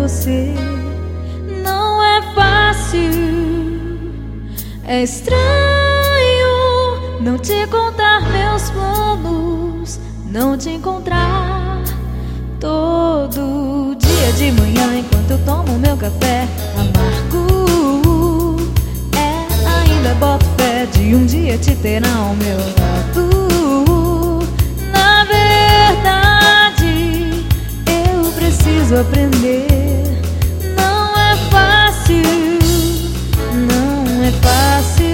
você. Não é fácil, é estranho não te contar meus planos, não te encontrar todo dia de manhã enquanto eu tomo meu café amargo. Ainda boto fé de um dia te ter ao meu lado. Na verdade, eu preciso aprender. Não é fácil, não é fácil.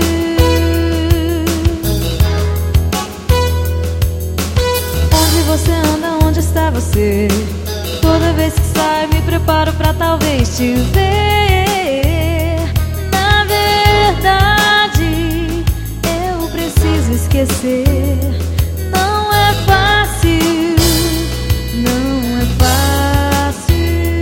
Onde você anda, onde está você? Toda vez que saio me preparo pra talvez te ver. Na verdade, eu preciso esquecer. Não é fácil, não é fácil.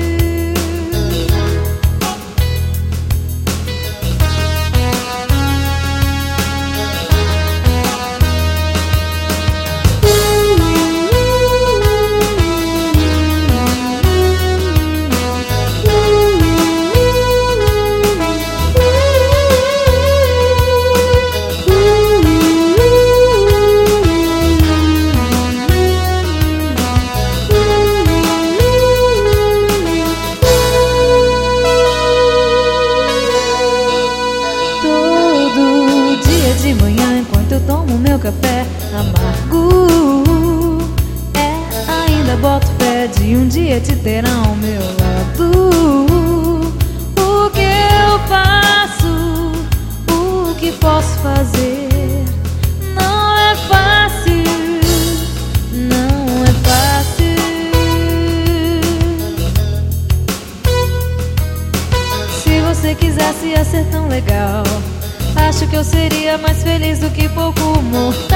De manhã enquanto eu tomo meu café amargo, ainda boto fé de um dia te ter ao meu lado. O que eu faço, o que posso fazer? Não é fácil, não é fácil. Se você quisesse ia ser tão legal. Acho que eu seria mais feliz do que pouco humor.